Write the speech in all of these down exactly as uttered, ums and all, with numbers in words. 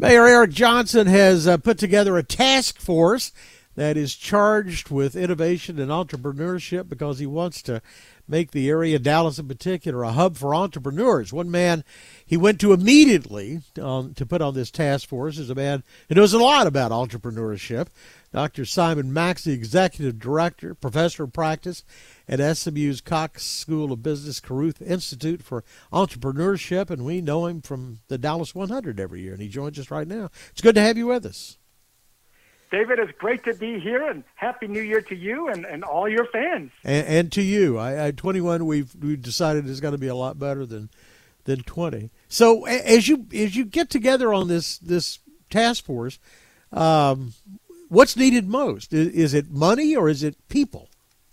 Mayor Eric Johnson has uh, put together a task force that is charged with innovation and entrepreneurship because he wants to make the area, Dallas in particular, a hub for entrepreneurs. One man he went to immediately um, to put on this task force is a man who knows a lot about entrepreneurship. Doctor Simon Max, the executive director, professor of practice at S M U's Cox School of Business Caruth Institute for Entrepreneurship, and we know him from the Dallas one hundred every year, and he joins us right now. It's good to have you with us. David, it's great to be here, and Happy New Year to you and, and all your fans. And, and to you. I, I twenty-one, we've we've decided is going to be a lot better than than twenty. So as you as you get together on this this task force, um, what's needed most? Is, is it money or is it people?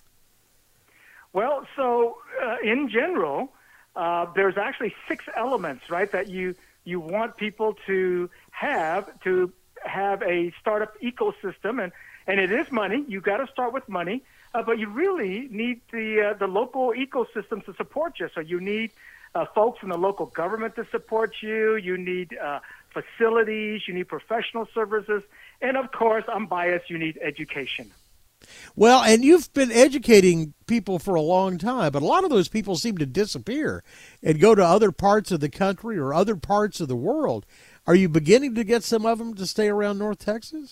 Well, so uh, in general, uh, there's actually six elements, right, that you you want people to have to have a startup ecosystem, and, and it is money. You got to start with money, uh, but you really need the uh, the local ecosystem to support you. So you need uh, folks in the local government to support you. You need uh, facilities. You need professional services, and of course, I'm biased. You need education. Well, and you've been educating people for a long time, but a lot of those people seem to disappear and go to other parts of the country or other parts of the world. Are you beginning to get some of them to stay around North Texas?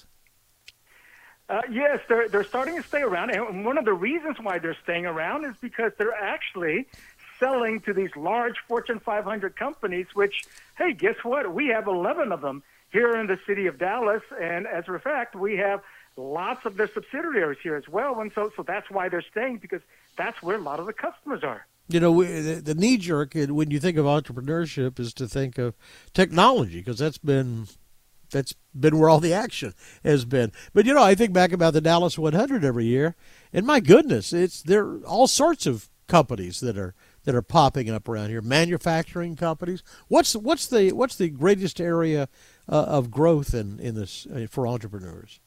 Uh, yes, they're they're starting to stay around, and one of the reasons why they're staying around is because they're actually selling to these large Fortune five hundred companies, which, hey, guess what? We have eleven of them here in the city of Dallas, and as a matter of fact, we have lots of their subsidiaries here as well, and so so that's why they're staying, because that's where a lot of the customers are. You know, the, the knee-jerk when you think of entrepreneurship is to think of technology, because that's been that's been where all the action has been. But, you know, I think back about the Dallas one hundred every year, and my goodness, it's there are all sorts of companies that are that are popping up around here, manufacturing companies. What's what's the what's the greatest area uh, of growth in in this uh, for entrepreneurs?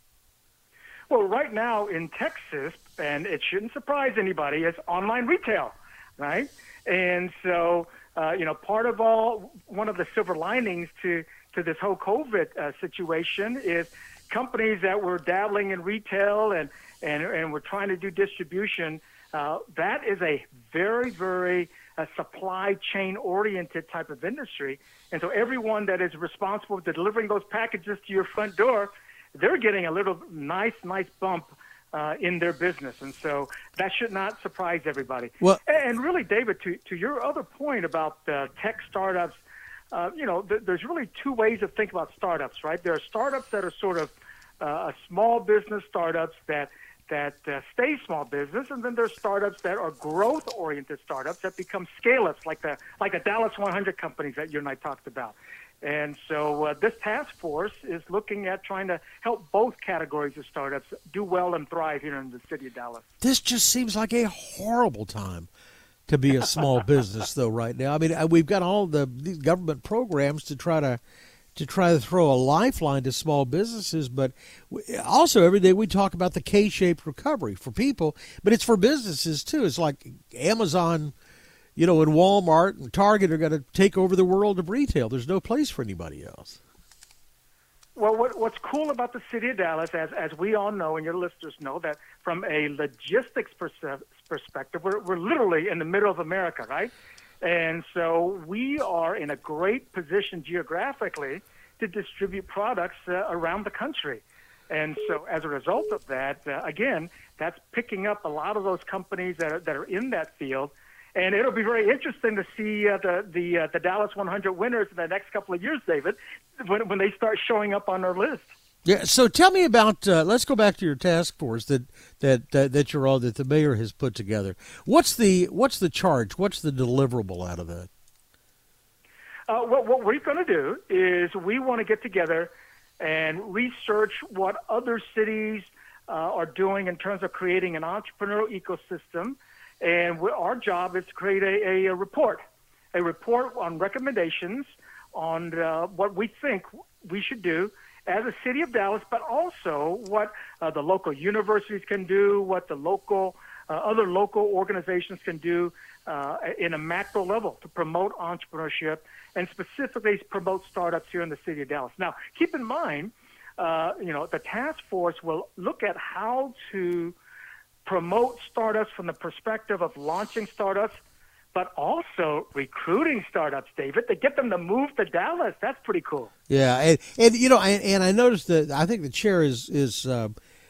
Well, right now in Texas, and it shouldn't surprise anybody, it's online retail, right? And so, uh, you know, part of all, one of the silver linings to, to this whole COVID uh, situation is companies that were dabbling in retail and, and, and were trying to do distribution. Uh, that is a very, very uh, supply chain oriented type of industry. And so everyone that is responsible for delivering those packages to your front door, they're getting a little nice, nice bump uh, in their business. And so that should not surprise everybody. Well, and really, David, to, to your other point about uh, tech startups, uh, you know, th- there's really two ways of thinking about startups, right? There are startups that are sort of uh, small business startups that that uh, stay small business, and then there's startups that are growth-oriented startups that become scale-ups, like the like the Dallas one hundred companies that you and I talked about. And so uh, this task force is looking at trying to help both categories of startups do well and thrive here in the city of Dallas. This just seems like a horrible time to be a small business, though, right now. I mean, we've got all the these government programs to try to to try to throw a lifeline to small businesses, but also every day we talk about the K-shaped recovery for people, but it's for businesses too. It's like Amazon, you know, and Walmart and Target are going to take over the world of retail. There's no place for anybody else. Well, what, what's cool about the city of Dallas, as as we all know, and your listeners know, that from a logistics pers- perspective, we're, we're literally in the middle of America, right? And so we are in a great position geographically to distribute products uh, around the country. And so as a result of that, uh, again, that's picking up a lot of those companies that are, that are in that field. And it'll be very interesting to see uh, the the, uh, the Dallas one hundred winners in the next couple of years, David, when when they start showing up on our list. Yeah. So tell me about. Uh, let's go back to your task force that that uh, that you're all that the mayor has put together. What's the what's the charge? What's the deliverable out of that? Uh, what what we're going to do is we want to get together and research what other cities uh, are doing in terms of creating an entrepreneurial ecosystem. And we, our job is to create a, a, a report, a report on recommendations on uh, what we think we should do as a city of Dallas, but also what uh, the local universities can do, what the local uh, other local organizations can do uh, in a macro level to promote entrepreneurship and specifically promote startups here in the city of Dallas. Now, keep in mind, uh, you know, the task force will look at how to promote startups from the perspective of launching startups, but also recruiting startups, David, to get them to move to Dallas. That's pretty cool. Yeah, and, and you know, and, and I noticed that I think the chair is is uh,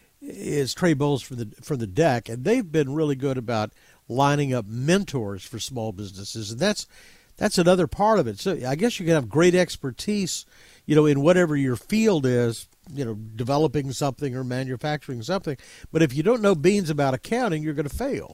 is Trey Bowles from the from the D E C, and they've been really good about lining up mentors for small businesses, and that's that's another part of it. So I guess you can have great expertise, you know, in whatever your field is, you know, developing something or manufacturing something, but if you don't know beans about accounting, you're going to fail.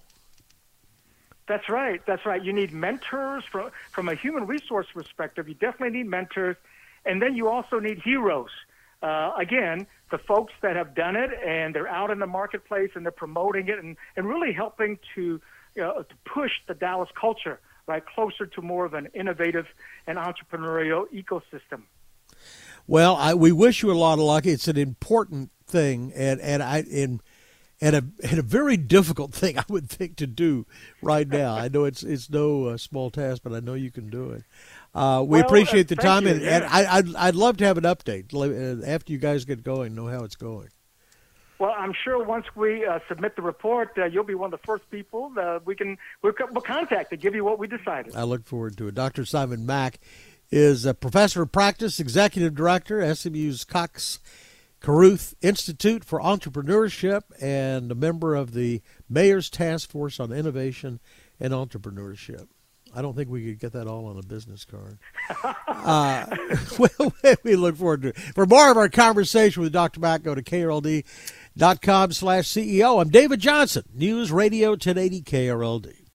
That's right. That's right. You need mentors from from a human resource perspective. You definitely need mentors, and then you also need heroes. Uh, again, the folks that have done it and they're out in the marketplace and they're promoting it and, and really helping to, you know, to push the Dallas culture right closer to more of an innovative and entrepreneurial ecosystem. Well, I, we wish you a lot of luck. It's an important thing, and and I and. And a and a very difficult thing, I would think, to do right now. I know it's it's no uh, small task, but I know you can do it. Uh, we well, appreciate uh, the time, you, and, yeah. and I, I'd I'd love to have an update after you guys get going. Know how it's going. Well, I'm sure once we uh, submit the report, uh, you'll be one of the first people that we can we'll, we'll contact to give you what we decided. I look forward to it. Doctor Simon Mack is a professor of practice, executive director, S M U's Cox Caruth Institute for Entrepreneurship, and a member of the Mayor's Task Force on Innovation and Entrepreneurship. I don't think we could get that all on a business card. uh, well, we look forward to it. For more of our conversation with Doctor Mack, go to K R L D dot com slash C E O. I'm David Johnson, News Radio ten eighty K R L D.